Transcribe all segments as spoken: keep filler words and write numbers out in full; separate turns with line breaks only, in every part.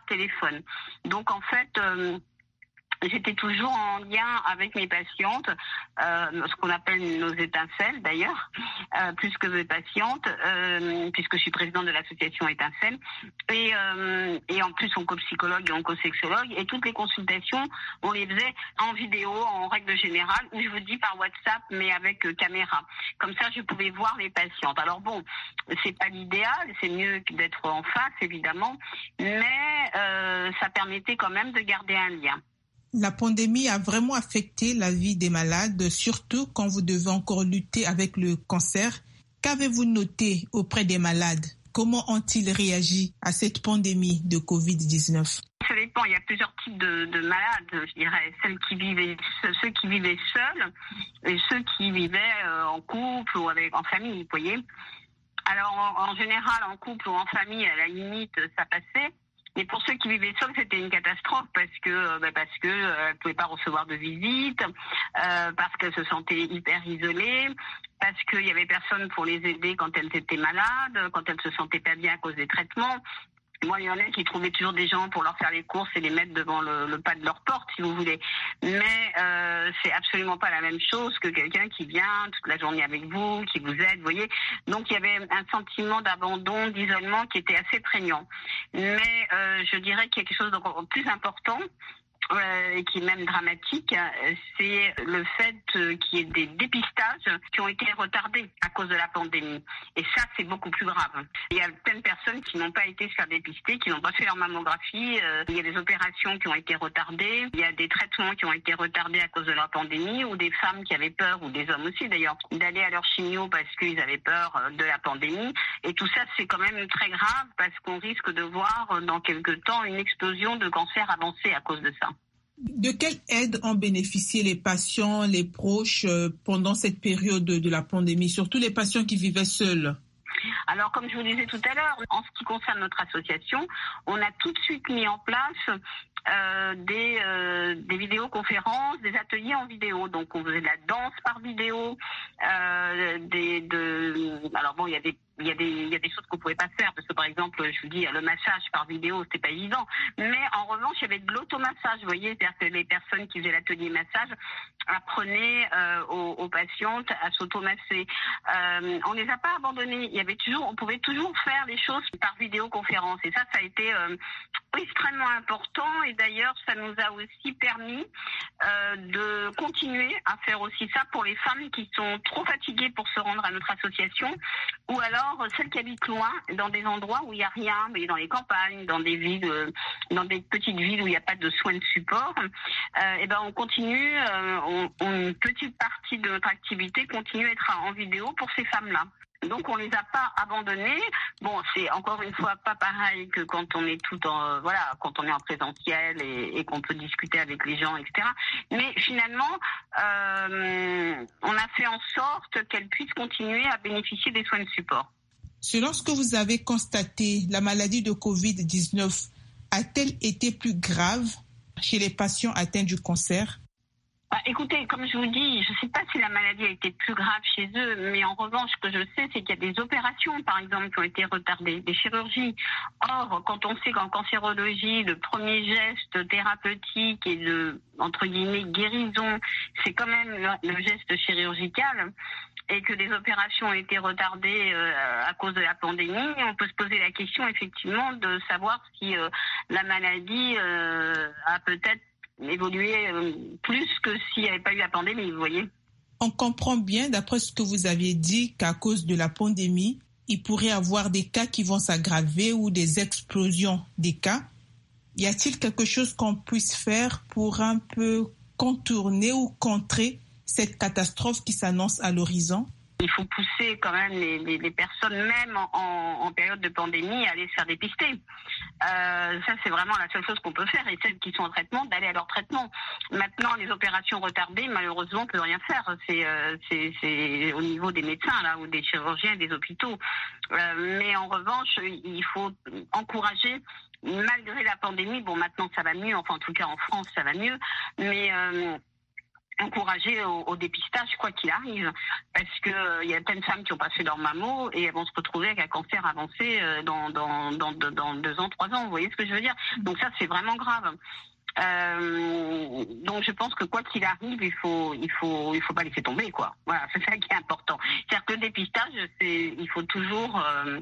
par téléphone. Donc en fait, euh, j'étais toujours en lien avec mes patientes, euh, ce qu'on appelle nos étincelles d'ailleurs, euh, plus que mes patientes, euh, puisque je suis présidente de l'association Étincelles. Et, euh, et en plus, oncopsychologue et oncosexologue. Et toutes les consultations, on les faisait en vidéo, en règle générale, ou je vous dis par WhatsApp, mais avec euh, caméra. Comme ça, je pouvais voir les patientes. Alors bon, c'est pas l'idéal, c'est mieux que d'être en face, évidemment, mais euh, ça permettait quand même de garder un lien.
La pandémie a vraiment affecté la vie des malades, surtout quand vous devez encore lutter avec le cancer. Qu'avez-vous noté auprès des malades? Comment ont-ils réagi à cette pandémie de covid dix-neuf?
Ça dépend, il y a plusieurs types de, de malades, je dirais. Celles qui vivaient, ceux qui vivaient seuls et ceux qui vivaient en couple ou avec, en famille, vous voyez. Alors, en, en général, en couple ou en famille, à la limite, ça passait. Mais pour ceux qui vivaient seuls, c'était une catastrophe parce que bah parce que euh, elles pouvaient pas recevoir de visite, euh, parce qu'elles se sentaient hyper isolées, parce qu'il y avait personne pour les aider quand elles étaient malades, quand elles se sentaient pas bien à cause des traitements. Moi, il y en a qui trouvaient toujours des gens pour leur faire les courses et les mettre devant le, le pas de leur porte, si vous voulez. Mais euh, c'est absolument pas la même chose que quelqu'un qui vient toute la journée avec vous, qui vous aide, vous voyez. Donc, il y avait un sentiment d'abandon, d'isolement qui était assez prégnant. Mais euh, je dirais qu'il y a quelque chose de plus important, Euh, qui est même dramatique, c'est le fait euh, qu'il y ait des dépistages qui ont été retardés à cause de la pandémie. Et ça, c'est beaucoup plus grave. Il y a plein de personnes qui n'ont pas été se faire dépister, qui n'ont pas fait leur mammographie. Euh, il y a des opérations qui ont été retardées. Il y a des traitements qui ont été retardés à cause de la pandémie, ou des femmes qui avaient peur, ou des hommes aussi d'ailleurs, d'aller à leur chimio parce qu'ils avaient peur de la pandémie. Et tout ça, c'est quand même très grave parce qu'on risque de voir dans quelques temps une explosion de cancer avancé à cause de ça.
De quelle aide ont bénéficié les patients, les proches euh, pendant cette période de, de la pandémie, surtout les patients qui vivaient seuls?
Alors, comme je vous disais tout à l'heure, en ce qui concerne notre association, on a tout de suite mis en place euh, des, euh, des vidéoconférences, des ateliers en vidéo. Donc, on faisait de la danse par vidéo. Euh, des, de, alors bon, il y a des Il y a des, il y a des choses qu'on pouvait pas faire parce que par exemple, je vous dis, le massage par vidéo, c'était pas évident. Mais en revanche, il y avait de l'automassage, vous voyez, c'est-à-dire que les personnes qui faisaient l'atelier massage apprenaient euh, aux, aux patientes à s'automasser. Euh, on les a pas abandonnés. Il y avait toujours, on pouvait toujours faire les choses par vidéoconférence. Et ça, ça a été euh, extrêmement important. Et d'ailleurs, ça nous a aussi permis euh, de continuer à faire aussi ça pour les femmes qui sont trop fatiguées pour se rendre à notre association, ou alors celles qui habitent loin, dans des endroits où il n'y a rien, mais dans les campagnes, dans des villes, euh, dans des petites villes où il n'y a pas de soins de support, euh, et ben on continue, euh, on, on, une petite partie de notre activité continue à être en vidéo pour ces femmes-là. Donc on les a pas abandonnés. Bon, c'est encore une fois pas pareil que quand on est tout en voilà, quand on est en présentiel et, et qu'on peut discuter avec les gens, et cetera. Mais finalement, euh, on a fait en sorte qu'elles puissent continuer à bénéficier des soins de support.
Selon ce que vous avez constaté, la maladie de covid dix-neuf a-t-elle été plus grave chez les patients atteints du cancer?
Bah, écoutez, comme je vous dis, je ne sais pas si la maladie a été plus grave chez eux, mais en revanche, ce que je sais, c'est qu'il y a des opérations, par exemple, qui ont été retardées, des chirurgies. Or, quand on sait qu'en cancérologie, le premier geste thérapeutique et de, entre guillemets, guérison, c'est quand même le, le geste chirurgical, et que des opérations ont été retardées euh, à cause de la pandémie, on peut se poser la question, effectivement, de savoir si euh, la maladie euh, a peut-être évoluer plus que s'il n'y avait pas eu la pandémie, vous voyez.
On comprend bien, d'après ce que vous aviez dit, qu'à cause de la pandémie, il pourrait y avoir des cas qui vont s'aggraver ou des explosions des cas. Y a-t-il quelque chose qu'on puisse faire pour un peu contourner ou contrer cette catastrophe qui s'annonce à l'horizon?
Il faut pousser quand même les, les, les personnes, même en, en, en période de pandémie, à aller se faire dépister. Euh, ça, c'est vraiment la seule chose qu'on peut faire. Et celles qui sont en traitement, d'aller à leur traitement. Maintenant, les opérations retardées, malheureusement, on ne peut rien faire. C'est, euh, c'est, c'est au niveau des médecins, là, ou des chirurgiens, des hôpitaux. Euh, mais en revanche, il faut encourager, malgré la pandémie, bon, maintenant, ça va mieux. Enfin, en tout cas, en France, ça va mieux. Mais... Euh, encourager au, au dépistage quoi qu'il arrive, parce que il euh, y a plein de femmes qui ont passé leur mammo et elles vont se retrouver avec un cancer avancé euh, dans, dans dans dans deux ans, trois ans. Vous voyez ce que je veux dire? Donc ça c'est vraiment grave. Euh, donc je pense que quoi qu'il arrive, il faut il faut il faut pas laisser tomber quoi. Voilà, c'est ça qui est important. C'est-à-dire que le dépistage, c'est il faut toujours euh,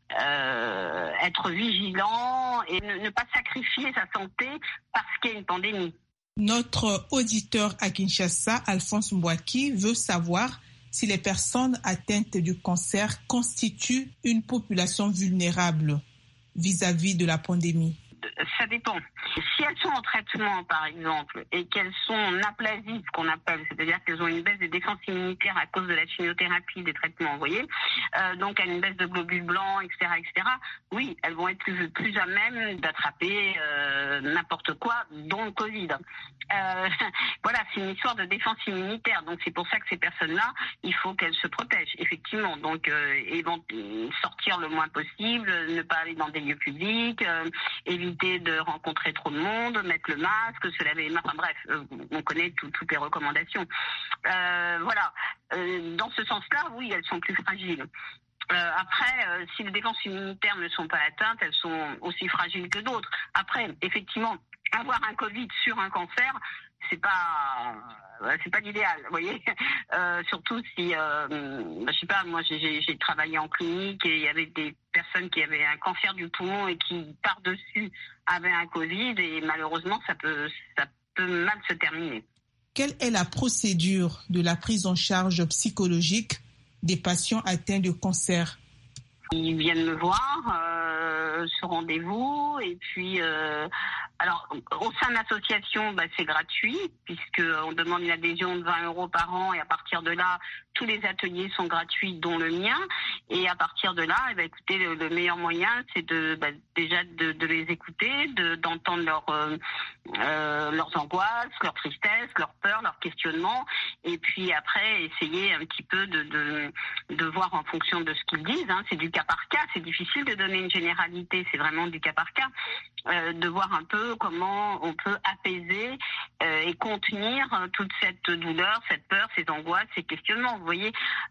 euh, être vigilant et ne, ne pas sacrifier sa santé parce qu'il y a une pandémie.
Notre auditeur à Kinshasa, Alphonse Mbouaki, veut savoir si les personnes atteintes du cancer constituent une population vulnérable vis-à-vis de la pandémie.
Ça dépend. Si elles sont en traitement, par exemple, et qu'elles sont en aplasie, ce qu'on appelle, c'est-à-dire qu'elles ont une baisse des défenses immunitaires à cause de la chimiothérapie, des traitements, vous voyez, euh, donc à une baisse de globules blancs, et cetera, et cetera, oui, elles vont être plus, plus à même d'attraper euh, n'importe quoi, dont le Covid. Euh, voilà, c'est une histoire de défense immunitaire, donc c'est pour ça que ces personnes-là, il faut qu'elles se protègent, effectivement. Donc, euh, et vont sortir le moins possible, ne pas aller dans des lieux publics, euh, éviter de rencontrer trop de monde, mettre le masque, se laver les mains, enfin bref, euh, on connaît tout, toutes les recommandations. Euh, voilà, euh, dans ce sens-là, oui, elles sont plus fragiles. Euh, après, euh, si les défenses immunitaires ne sont pas atteintes, elles sont aussi fragiles que d'autres. Après, effectivement, avoir un Covid sur un cancer, c'est pas c'est pas l'idéal, vous voyez. Euh, surtout si euh, je sais pas, moi j'ai, j'ai travaillé en clinique et il y avait des personnes qui avaient un cancer du poumon et qui par dessus avaient un Covid et malheureusement ça peut ça peut mal se terminer.
Quelle est la procédure de la prise en charge psychologique des patients atteints de cancer?
Ils viennent me voir, euh, ce rendez-vous, et puis euh, alors au sein de l'association, bah, c'est gratuit puisque on demande une adhésion de vingt euros par an et à partir de là, tous les ateliers sont gratuits, dont le mien. Et à partir de là, eh ben, écoutez, le, le meilleur moyen, c'est de bah, déjà de, de les écouter, de, d'entendre leur, euh, euh, leurs angoisses, leurs tristesses, leurs peurs, leurs questionnements, et puis après essayer un petit peu de de, de voir en fonction de ce qu'ils disent. Hein. C'est du cas par cas, c'est difficile de donner une généralité, c'est vraiment du cas par cas, euh, de voir un peu comment on peut apaiser euh, et contenir toute cette douleur, cette peur, ces angoisses, ces questionnements. Vous voyez,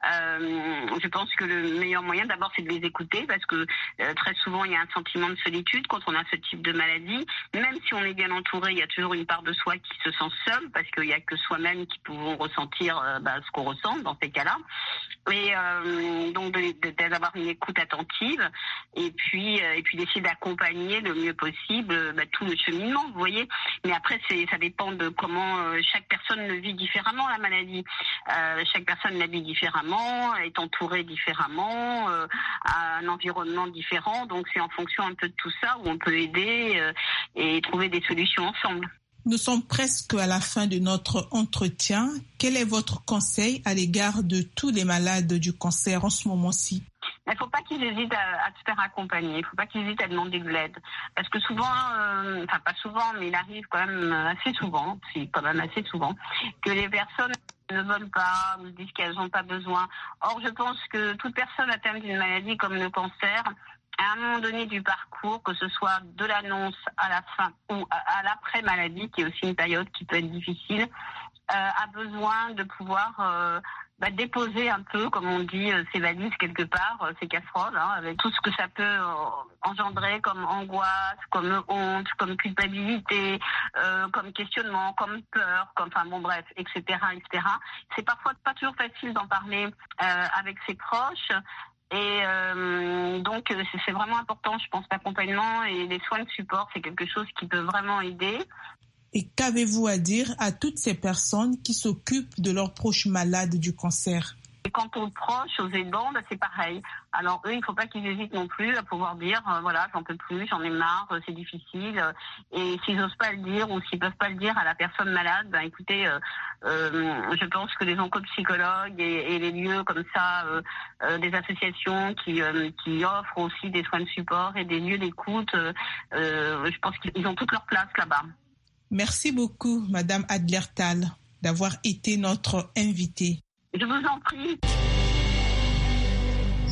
euh, je pense que le meilleur moyen d'abord c'est de les écouter parce que euh, très souvent il y a un sentiment de solitude quand on a ce type de maladie. Même si on est bien entouré, il y a toujours une part de soi qui se sent seule parce qu'il n'y a que soi-même qui pouvons ressentir euh, bah, ce qu'on ressent dans ces cas-là. Et euh, donc de, de, d'avoir une écoute attentive et puis euh, et puis d'essayer d'accompagner le mieux possible bah, tout le cheminement, vous voyez. Mais après c'est ça dépend de comment euh, chaque personne le vit différemment la maladie. Euh, chaque personne la vit différemment, est entourée différemment, euh, a un environnement différent. Donc c'est en fonction un peu de tout ça où on peut aider euh, et trouver des solutions ensemble.
Nous sommes presque à la fin de notre entretien. Quel est votre conseil à l'égard de tous les malades du cancer en ce moment-ci?
Il ne faut pas qu'ils hésitent à, à se faire accompagner. Il ne faut pas qu'ils hésitent à demander de l'aide. Parce que souvent, euh, enfin pas souvent, mais il arrive quand même assez souvent, c'est quand même assez souvent, que les personnes ne veulent pas ou se disent qu'elles n'ont pas besoin. Or, je pense que toute personne atteinte d'une maladie comme le cancer, à un moment donné du parcours, que ce soit de l'annonce à la fin ou à, à l'après-maladie, qui est aussi une période qui peut être difficile, euh, a besoin de pouvoir euh, bah, déposer un peu, comme on dit, euh, ses valises quelque part, euh, ses casseroles, hein, avec tout ce que ça peut euh, engendrer comme angoisse, comme honte, comme culpabilité, euh, comme questionnement, comme peur, comme, enfin bon bref, et cetera, et cetera. C'est parfois pas toujours facile d'en parler euh, avec ses proches. Et euh, donc c'est, c'est vraiment important, je pense, l'accompagnement et les soins de support, c'est quelque chose qui peut vraiment aider.
Et qu'avez-vous à dire à toutes ces personnes qui s'occupent de leurs proches malades du cancer?
Et quant aux proches, aux aidants, bah, c'est pareil. Alors eux, il ne faut pas qu'ils hésitent non plus à pouvoir dire, euh, voilà, j'en peux plus, j'en ai marre, c'est difficile. Et s'ils n'osent pas le dire ou s'ils ne peuvent pas le dire à la personne malade, ben écoutez, euh, euh, je pense que les oncopsychologues et, et les lieux comme ça, euh, euh, des associations qui, euh, qui offrent aussi des soins de support et des lieux d'écoute, euh, euh, je pense qu'ils ont toute leur place là-bas.
Merci beaucoup, Madame Adlertal, d'avoir été notre invitée.
Je vous en prie.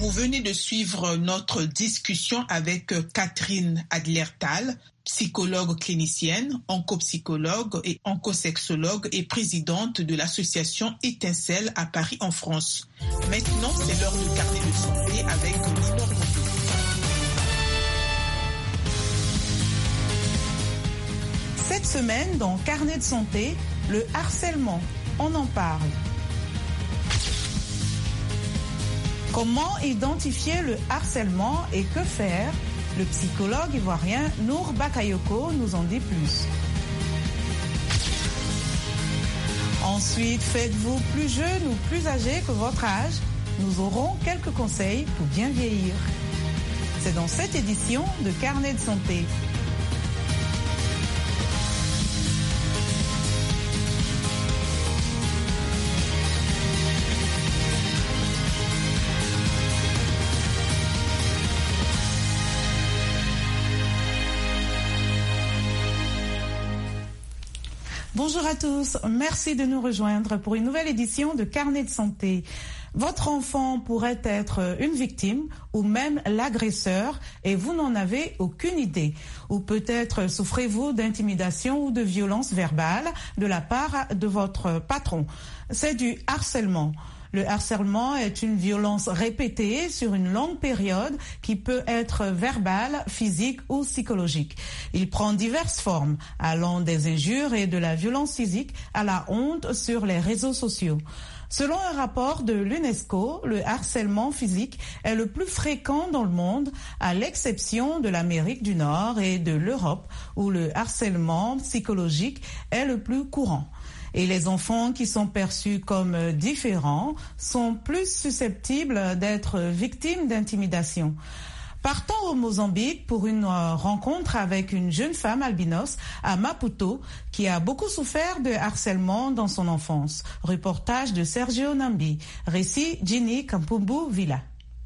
Vous venez de suivre notre discussion avec Catherine Adlertal, psychologue clinicienne, oncopsychologue et oncosexologue et présidente de l'association Étincelle à Paris en France. Maintenant, c'est l'heure du carnet de santé avec Nino Rousseau.
Cette semaine, dans Carnet de santé, le harcèlement, on en parle. Comment identifier le harcèlement et que faire? Le psychologue ivoirien Nour Bakayoko nous en dit plus. Ensuite, faites-vous plus jeune ou plus âgé que votre âge? Nous aurons quelques conseils pour bien vieillir. C'est dans cette édition de Carnet de santé. Bonjour à tous, merci de nous rejoindre pour une nouvelle édition de Carnet de santé. Votre enfant pourrait être une victime ou même l'agresseur et vous n'en avez aucune idée. Ou peut-être souffrez-vous d'intimidation ou de violence verbale de la part de votre patron. C'est du harcèlement. Le harcèlement est une violence répétée sur une longue période qui peut être verbale, physique ou psychologique. Il prend diverses formes, allant des injures et de la violence physique à la honte sur les réseaux sociaux. Selon un rapport de l'UNESCO, le harcèlement physique est le plus fréquent dans le monde, à l'exception de l'Amérique du Nord et de l'Europe, où le harcèlement psychologique est le plus courant. Et les enfants qui sont perçus comme différents sont plus susceptibles d'être victimes d'intimidation. Partons au Mozambique pour une rencontre avec une jeune femme albinos à Maputo qui a beaucoup souffert de harcèlement dans son enfance. Reportage de Sergio Nambi. Récit Ginny Kampumbu Villa.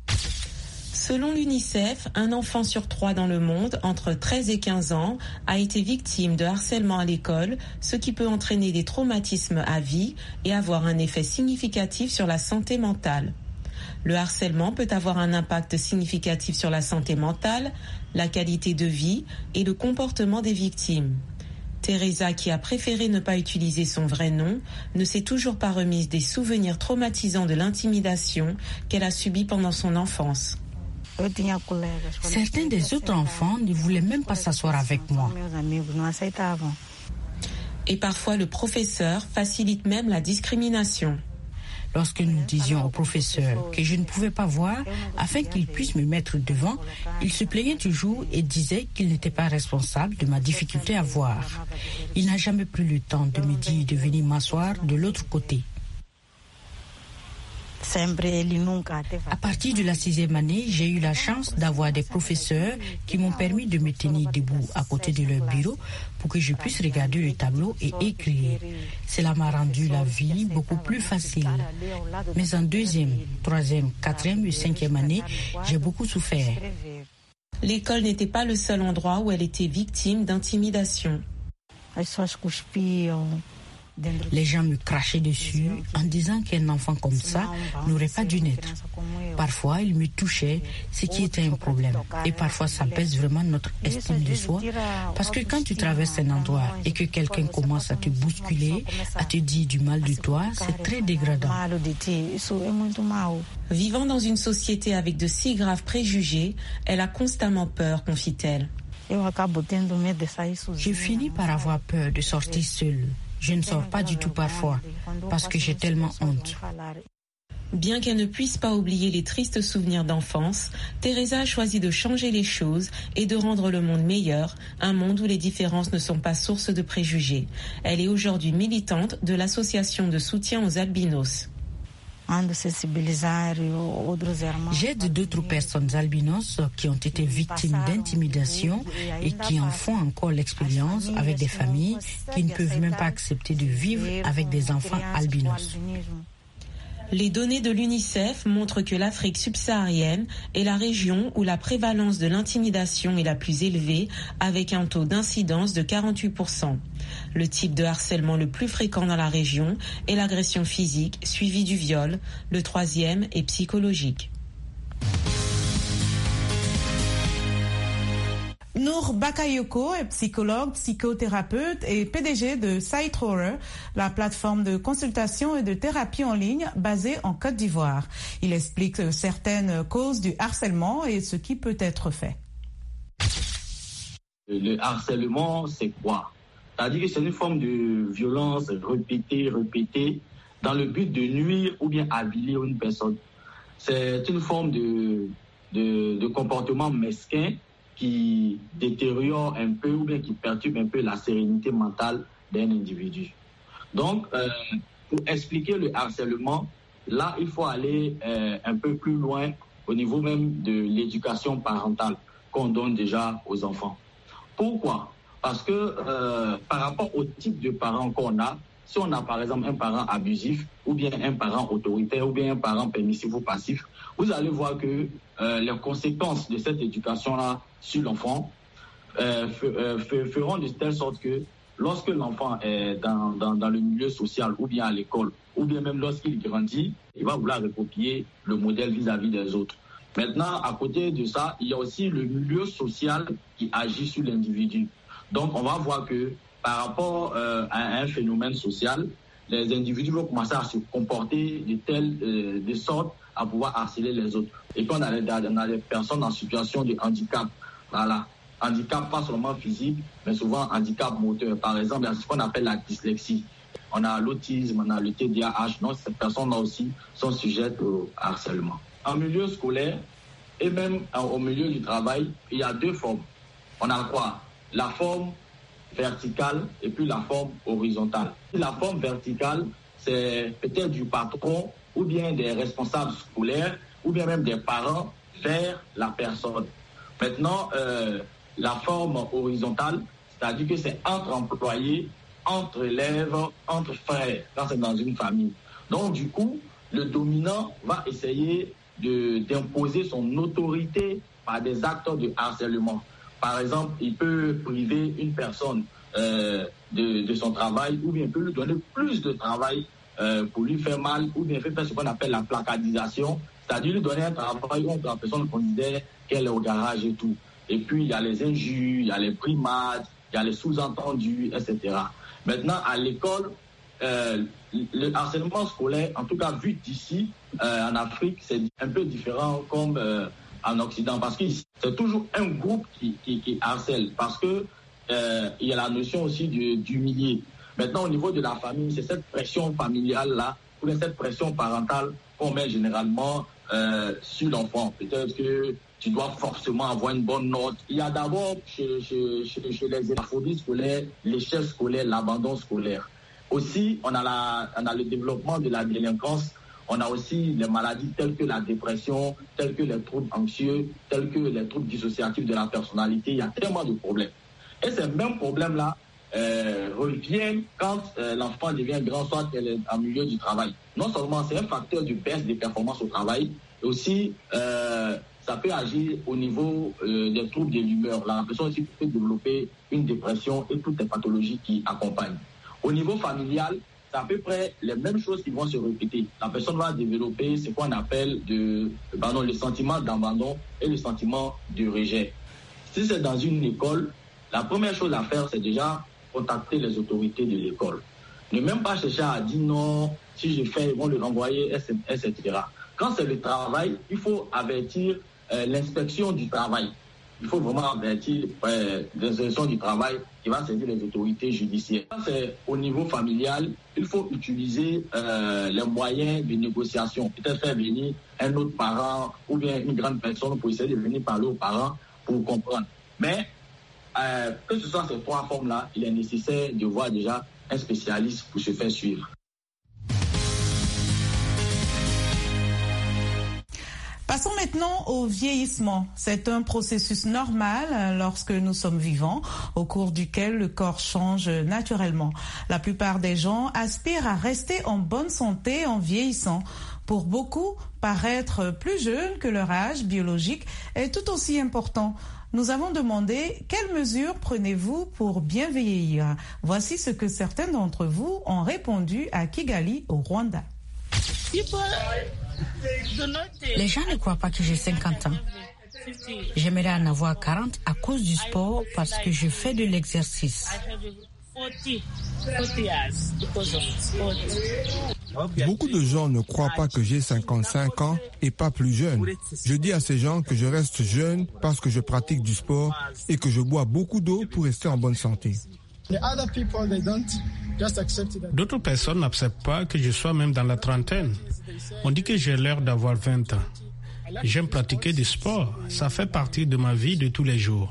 Selon l'UNICEF, un enfant sur trois dans le monde, entre treize et quinze ans, a été victime de harcèlement à l'école, ce qui peut entraîner des traumatismes à vie et avoir un effet significatif sur la santé mentale. Le harcèlement peut avoir un impact significatif sur la santé mentale, la qualité de vie et le comportement des victimes. Teresa, qui a préféré ne pas utiliser son vrai nom, ne s'est toujours pas remise des souvenirs traumatisants de l'intimidation qu'elle a subie pendant son enfance.
Certains des autres enfants ne voulaient même pas s'asseoir avec moi.
Et parfois, le professeur facilite même la discrimination.
Lorsque nous disions au professeur que je ne pouvais pas voir afin qu'il puisse me mettre devant, il se plaignait toujours et disait qu'il n'était pas responsable de ma difficulté à voir. Il n'a jamais pris le temps de me dire de venir m'asseoir de l'autre côté. À partir de la sixième année, j'ai eu la chance d'avoir des professeurs qui m'ont permis de me tenir debout à côté de leur bureau pour que je puisse regarder le tableau et écrire. Cela m'a rendu la vie beaucoup plus facile. Mais en deuxième, troisième, quatrième et cinquième année, j'ai beaucoup souffert.
L'école n'était pas le seul endroit où elle était victime d'intimidation.
Les gens me crachaient dessus en disant qu'un enfant comme ça n'aurait pas dû naître. Parfois, ils me touchaient, ce qui était un problème. Et parfois, ça baisse vraiment notre estime de soi. Parce que quand tu traverses un endroit et que quelqu'un commence à te bousculer, à te dire du mal de toi, c'est très dégradant.
Vivant dans une société avec de si graves préjugés, elle a constamment peur, confie-t-elle.
Je finis par avoir peur de sortir seule. Je ne sors pas du tout parfois parce que j'ai tellement honte.
Bien qu'elle ne puisse pas oublier les tristes souvenirs d'enfance, Teresa a choisi de changer les choses et de rendre le monde meilleur, un monde où les différences ne sont pas source de préjugés. Elle est aujourd'hui militante de l'association de soutien aux albinos.
J'aide d'autres personnes albinos qui ont été victimes d'intimidation et qui en font encore l'expérience avec des familles qui ne peuvent même pas accepter de vivre avec des enfants albinos.
Les données de l'UNICEF montrent que l'Afrique subsaharienne est la région où la prévalence de l'intimidation est la plus élevée, avec un taux d'incidence de quarante-huit pour cent. Le type de harcèlement le plus fréquent dans la région est l'agression physique, suivie du viol. Le troisième est psychologique.
Nour Bakayoko est psychologue, psychothérapeute et P D G de Sightroller, la plateforme de consultation et de thérapie en ligne basée en Côte d'Ivoire. Il explique certaines causes du harcèlement et ce qui peut être fait.
Le harcèlement, c'est quoi? C'est-à-dire que c'est une forme de violence répétée, répétée, dans le but de nuire ou bien avilir une personne. C'est une forme de, de, de comportement mesquin qui détériore un peu ou bien qui perturbe un peu la sérénité mentale d'un individu. Donc, euh, pour expliquer le harcèlement, là, il faut aller euh, un peu plus loin au niveau même de l'éducation parentale qu'on donne déjà aux enfants. Pourquoi? Parce que euh, par rapport au type de parents qu'on a, si on a par exemple un parent abusif ou bien un parent autoritaire ou bien un parent permissif ou passif, vous allez voir que euh, les conséquences de cette éducation-là sur l'enfant euh, f- euh, f- feront de telle sorte que lorsque l'enfant est dans, dans, dans le milieu social ou bien à l'école ou bien même lorsqu'il grandit, il va vouloir recopier le modèle vis-à-vis des autres. Maintenant, à côté de ça, il y a aussi le milieu social qui agit sur l'individu. Donc, on va voir que par rapport euh, à un phénomène social, les individus vont commencer à se comporter de telle euh, de sorte à pouvoir harceler les autres. Et puis on a, les, on a des personnes en situation de handicap. Voilà. Handicap pas seulement physique, mais souvent handicap moteur. Par exemple, il y a ce qu'on appelle la dyslexie. On a l'autisme, on a le T D A H. Donc ces personnes-là aussi sont sujettes au harcèlement. En milieu scolaire et même au milieu du travail, il y a deux formes. On a quoi? La forme verticale et puis la forme horizontale. La forme verticale, c'est peut-être du patron ou bien des responsables scolaires ou bien même des parents vers la personne. Maintenant, euh, la forme horizontale, c'est-à-dire que c'est entre employés, entre élèves, entre frères, quand c'est dans une famille. Donc du coup, le dominant va essayer de, d'imposer son autorité par des actes de harcèlement. Par exemple, il peut priver une personne euh, de, de son travail ou bien il peut lui donner plus de travail euh, pour lui faire mal ou bien faire ce qu'on appelle la placardisation, c'est-à-dire lui donner un travail où la personne considère qu'elle est au garage et tout. Et puis, il y a les injures, il y a les primades, il y a les sous-entendus, et cetera. Maintenant, à l'école, euh, le harcèlement scolaire, en tout cas vu d'ici, euh, en Afrique, c'est un peu différent comme euh, en Occident, parce que c'est toujours un groupe qui, qui, qui harcèle, parce que euh, il y a la notion aussi de, d'humilier. Maintenant, au niveau de la famille, c'est cette pression familiale-là, ou cette pression parentale qu'on met généralement euh, sur l'enfant. Peut-être que tu dois forcément avoir une bonne note. Il y a d'abord chez, chez, chez, chez les phobies scolaires, l'échec scolaire, l'abandon scolaire. Aussi, on a, la, on a le développement de la délinquance. On a aussi les maladies telles que la dépression, telles que les troubles anxieux, tels que les troubles dissociatifs de la personnalité. Il y a tellement de problèmes. Et ces mêmes problèmes-là euh, reviennent quand euh, l'enfant devient grand, soit qu'elle est en milieu du travail. Non seulement c'est un facteur de baisse des performances au travail, mais aussi euh, ça peut agir au niveau euh, des troubles de l'humeur. La personne aussi peut développer une dépression et toutes les pathologies qui accompagnent. Au niveau familial, c'est à peu près les mêmes choses qui vont se répéter. La personne va développer ce qu'on appelle de, pardon, le sentiment d'abandon et le sentiment de rejet. Si c'est dans une école, la première chose à faire, c'est déjà contacter les autorités de l'école. Ne même pas chercher à dire non, si je fais, ils vont le renvoyer, et cetera. Quand c'est le travail, il faut avertir euh, l'inspection du travail. Il faut vraiment avertir euh, l'inspection du travail qui va saisir les autorités judiciaires. Quand c'est au niveau familial, il faut utiliser euh, les moyens de négociation. Peut-être faire venir un autre parent ou bien une grande personne pour essayer de venir parler aux parents pour comprendre. Mais Euh, que ce soit ces trois formes-là, il est nécessaire de voir déjà un spécialiste pour se faire suivre.
Passons maintenant au vieillissement. C'est un processus normal lorsque nous sommes vivants, au cours duquel le corps change naturellement. La plupart des gens aspirent à rester en bonne santé en vieillissant. Pour beaucoup, paraître plus jeune que leur âge biologique est tout aussi important. Nous avons demandé quelles mesures prenez-vous pour bien vieillir. Voici ce que certains d'entre vous ont répondu à Kigali, au Rwanda.
Les gens ne croient pas que j'ai cinquante ans. J'aimerais en avoir quarante à cause du sport parce que je fais de l'exercice.
Beaucoup de gens ne croient pas que j'ai cinquante-cinq ans et pas plus jeune. Je dis à ces gens que je reste jeune parce que je pratique du sport et que je bois beaucoup d'eau pour rester en bonne santé.
D'autres personnes n'acceptent pas que je sois même dans la trentaine. On dit que j'ai l'air d'avoir vingt ans. J'aime pratiquer du sport. Ça fait partie de ma vie de tous les jours.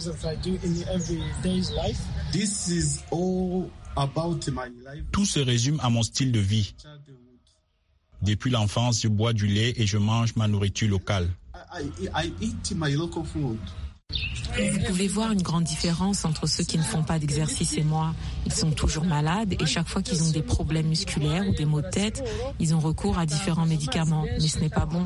Tout se résume à mon style de vie. Depuis l'enfance, je bois du lait et je mange ma nourriture locale.
Vous pouvez voir une grande différence entre ceux qui ne font pas d'exercice et moi. Ils sont toujours malades et chaque fois qu'ils ont des problèmes musculaires ou des maux de tête, ils ont recours à différents médicaments. Mais ce n'est pas bon.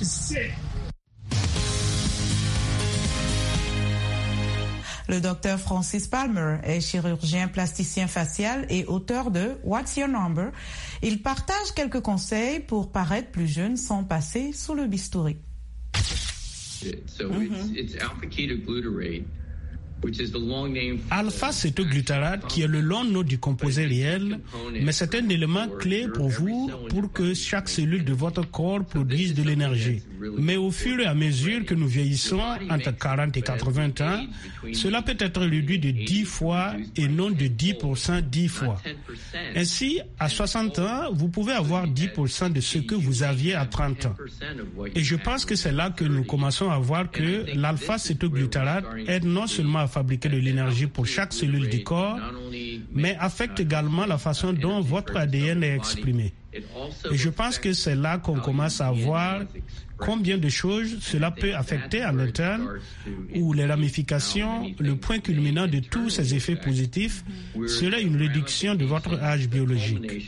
Le docteur Francis Palmer est chirurgien plasticien facial et auteur de What's Your Number? Il partage quelques conseils pour paraître plus jeune sans passer sous le bistouri.
So mm-hmm. it's, it's alpha-ketoglutarate, which is the long name for
alpha-cétoglutarate, qui est le long nom du composé réel, mais c'est un élément clé pour vous pour que chaque cellule de votre corps produise de l'énergie. Mais au fur et à mesure que nous vieillissons, entre quarante et quatre-vingts ans, cela peut être réduit de dix fois et non de dix pour cent dix fois. Ainsi, à soixante ans, vous pouvez avoir dix pour cent de ce que vous aviez à trente ans. Et je pense que c'est là que nous commençons à voir que l'alpha-cétoglutarate aide non seulement à fabriquer de l'énergie pour chaque cellule du corps, mais affecte également la façon dont votre A D N est exprimé. Et je pense que c'est là qu'on commence à voir combien de choses cela peut affecter en interne, où les ramifications, le point culminant de tous ces effets positifs, serait une réduction de votre âge biologique.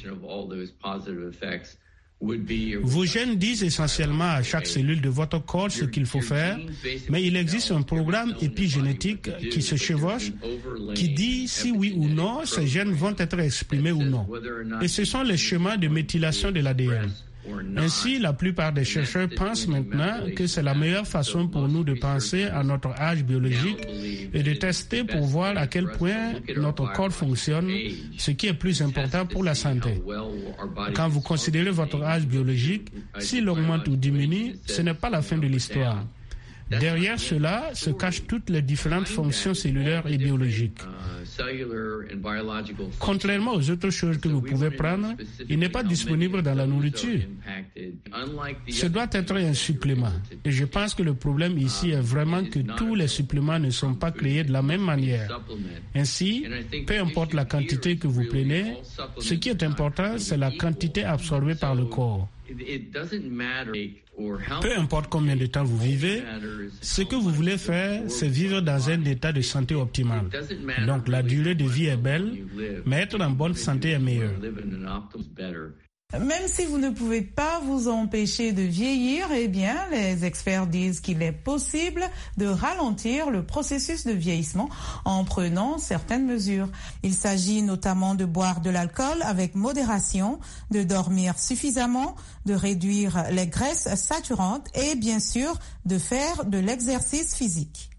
Vos gènes disent essentiellement à chaque cellule de votre corps ce qu'il faut faire, mais il existe un programme épigénétique qui se chevauche, qui dit si oui ou non ces gènes vont être exprimés ou non. Et ce sont les schémas de méthylation de l'A D N. Ainsi, la plupart des chercheurs pensent maintenant que c'est la meilleure façon pour nous de penser à notre âge biologique et de tester pour voir à quel point notre corps fonctionne, ce qui est plus important pour la santé. Quand vous considérez votre âge biologique, s'il augmente ou diminue, ce n'est pas la fin de l'histoire. Derrière cela se cachent toutes les différentes fonctions cellulaires et biologiques. Contrairement aux autres choses que vous pouvez prendre, il n'est pas disponible dans la nourriture. Ce doit être un supplément. Et je pense que le problème ici est vraiment que tous les suppléments ne sont pas créés de la même manière. Ainsi, peu importe la quantité que vous prenez, ce qui est important, c'est la quantité absorbée par le corps. Peu importe combien de temps vous vivez, ce que vous voulez faire, c'est vivre dans un état de santé optimal. Donc la durée de vie est belle, mais être en bonne santé est meilleur.
Même si vous ne pouvez pas vous empêcher de vieillir, eh bien, les experts disent qu'il est possible de ralentir le processus de vieillissement en prenant certaines mesures. Il s'agit notamment de boire de l'alcool avec modération, de dormir suffisamment, de réduire les graisses saturantes et bien sûr de faire de l'exercice physique.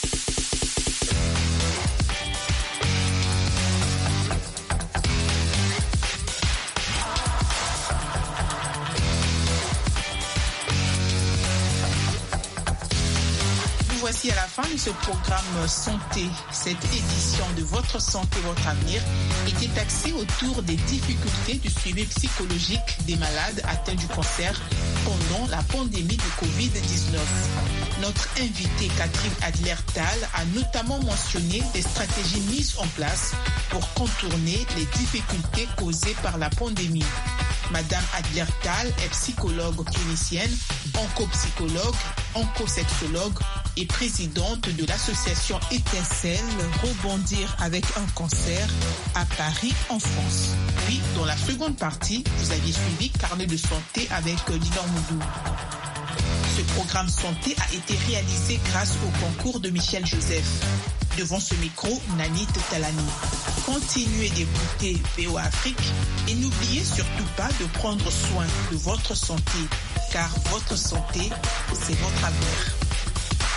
Voici à la fin de ce programme Santé. Cette édition de Votre Santé, Votre Avenir était axée autour des difficultés du suivi psychologique des malades atteints du cancer pendant la pandémie de covid dix-neuf. Notre invitée Catherine Adler-Tall a notamment mentionné des stratégies mises en place pour contourner les difficultés causées par la pandémie. Madame Adler-Tall est psychologue clinicienne, oncopsychologue, oncosexologue et présidente de l'association Étincelle Rebondir avec un cancer à Paris, en France. Puis, dans la seconde partie, vous aviez suivi Carnet de santé avec Lina Moudou. Ce programme santé a été réalisé grâce au concours de Michel Joseph. Devant ce micro, Nanit Talani. Continuez d'écouter V O A Afrique et n'oubliez surtout pas de prendre soin de votre santé, car votre santé, c'est votre avenir.